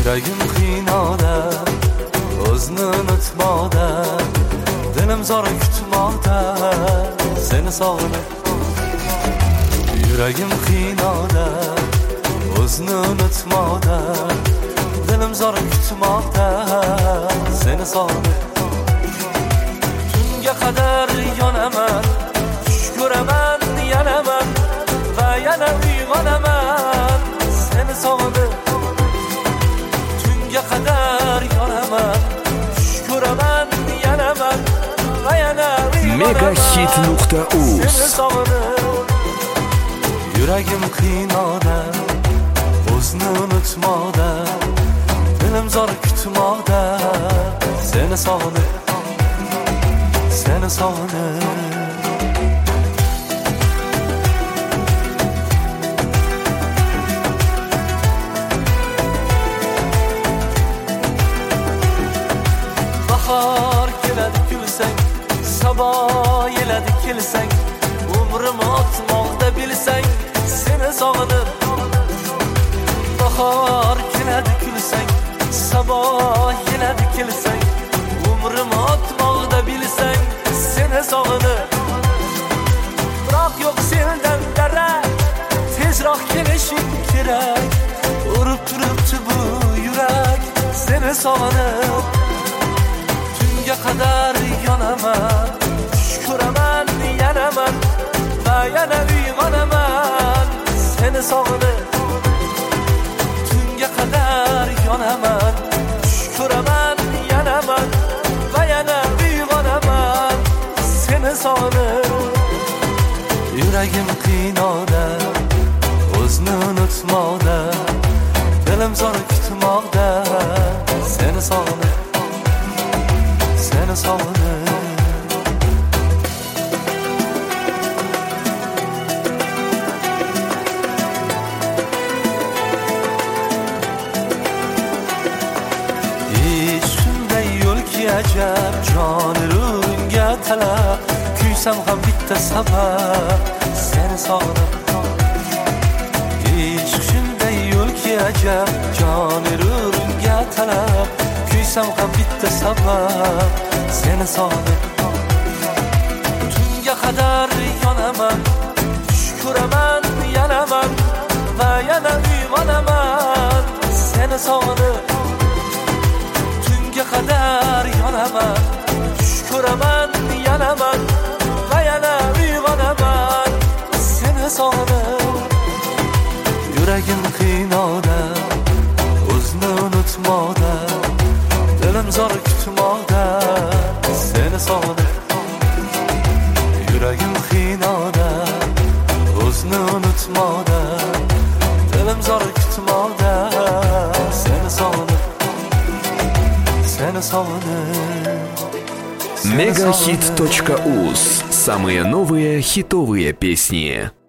Yuragim qiynoqda, o'zni unutmoqda, dilim zor kutmoqda, seni sog'inib. Yuragim qiynoqda, o'zni unutmoqda, dilim zor kutmoqda, seni sog'inib. Tunga qadar yonaman, tush ko'raman, yanaman va yana uyg'onaman, seni sog'inib. Tunga qadar yonaman, tush ko'raman, yanaman va yana uyg'onaman, Megahit.uz. seni sog'inib. Yuragim qiynoqda, o'zni unutmoqda, dilim zor kutmoqda, seni sog'inib, seni sog'inib. Bahor keladi kulsang, sabo yeladi kelsang, umrim o'tmoqda bilsang, seni sog'inib. Bahor keladi kulsang, sabo yeladi kelsang, umrim o'tmoqda bilsang, seni sog'inib. Biroq yo'q sendan darak, tezroq kelishing kerak. Urib turibdi bu yurak, seni sog'inib. Tunga qadar yonaman, tush ko'raman, yanaman va yana uyg'onaman, seni sog'inib. Tunga qadar yonaman, tush ko'raman, yanaman va yana uyg'onaman, seni sog'inib. Yuragim qiynoqda, o'zni unutmoqda, dilim zor kutmoqda, seni sog'inib, seni sog'inib. Hech shunday yo'lki ajab, joni runga talab, kuysam ham bitta sabab, seni sog'inib. Hech shunday yo'lki ajab, joni runga talab, kuysam ham bitta sabab, seni sog'inib. Tunga qadar yonaman, tush ko'raman, yanaman va yana uyg'onaman, seni sog'inib. Tunga qadar yonaman, tush ko'raman, yanaman va yana uyg'onaman, seni sog'inib. Yuragim qiynoqda, o'zni unutmoqda, dilim zor kutmoqda, seni sog'inib. Yuragim qiynoqda, o'zni unutmoqda, dilim zor kutmoqda, seni sog'inib, seni sog'inib. Megahit.uz. Самые новые хитовые песни.